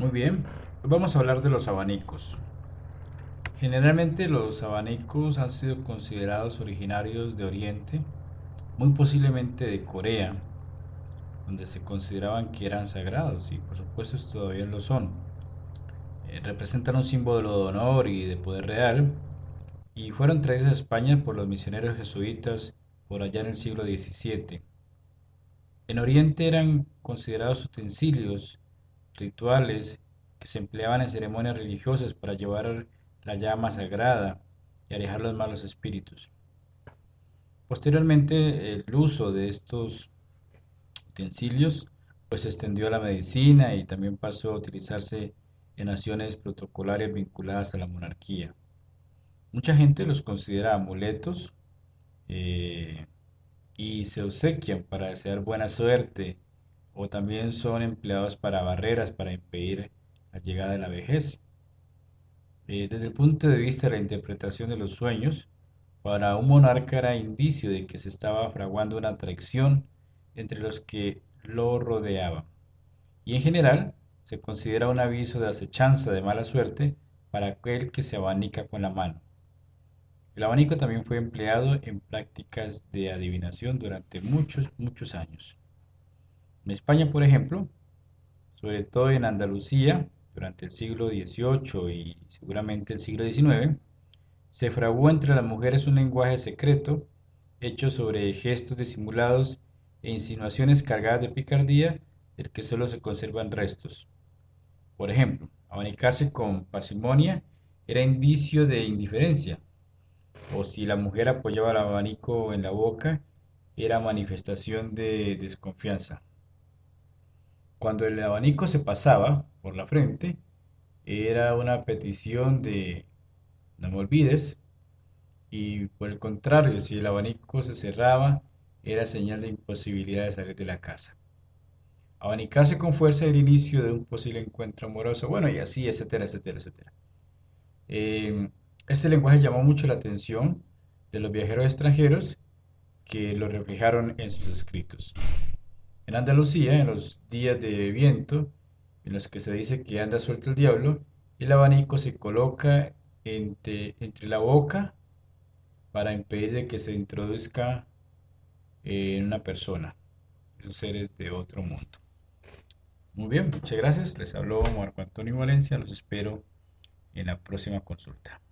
Muy bien, hoy vamos a hablar de los abanicos. Generalmente los abanicos han sido considerados originarios de Oriente, muy posiblemente de Corea, donde se consideraban que eran sagrados y por supuesto todavía lo son. Representan un símbolo de honor y de poder real y fueron traídos a España por los misioneros jesuitas por allá en el siglo XVII. En Oriente eran considerados utensilios rituales que se empleaban en ceremonias religiosas para llevar la llama sagrada y alejar los malos espíritus. Posteriormente, el uso de estos utensilios pues se extendió a la medicina y también pasó a utilizarse en acciones protocolarias vinculadas a la monarquía. Mucha gente los considera amuletos eh, y se obsequian para desear buena suerte o también son empleados para barreras para impedir la llegada de la vejez. Desde el punto de vista de la interpretación de los sueños, para un monarca era indicio de que se estaba fraguando una traición entre los que lo rodeaban. Y en general se considera un aviso de acechanza de mala suerte para aquel que se abanica con la mano. El abanico también fue empleado en prácticas de adivinación durante muchos años. En España, por ejemplo, sobre todo en Andalucía, durante el siglo XVIII y seguramente el siglo XIX, se fraguó entre las mujeres un lenguaje secreto hecho sobre gestos disimulados e insinuaciones cargadas de picardía del que solo se conservan restos. Por ejemplo, abanicarse con parsimonia era indicio de indiferencia, o si la mujer apoyaba el abanico en la boca, era manifestación de desconfianza. Cuando el abanico se pasaba por la frente, era una petición de no me olvides, y por el contrario, si el abanico se cerraba, era señal de imposibilidad de salir de la casa. Abanicarse con fuerza era el inicio de un posible encuentro amoroso, bueno, y así, etcétera, etcétera, etcétera. Eh, este lenguaje llamó mucho la atención de los viajeros extranjeros que lo reflejaron en sus escritos. En Andalucía, en los días de viento, en los que se dice que anda suelto el diablo, el abanico se coloca entre la boca para impedir de que se introduzca en una persona, esos seres de otro mundo. Muy bien, muchas gracias. Les habló Marco Antonio Valencia. Los espero en la próxima consulta.